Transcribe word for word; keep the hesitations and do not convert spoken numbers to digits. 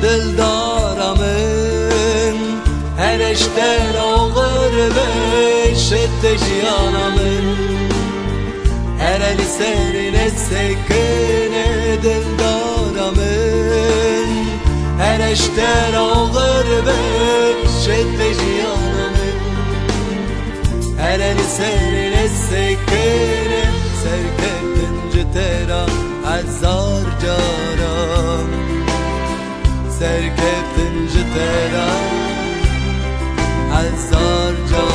دلدارمın her eşten ağır ve şiddet yanamın her eli serine sekine dildaramın her eşten ağır ve şiddet yanamın her eli serine sekine serketince tera azar caram serketince tera azar caram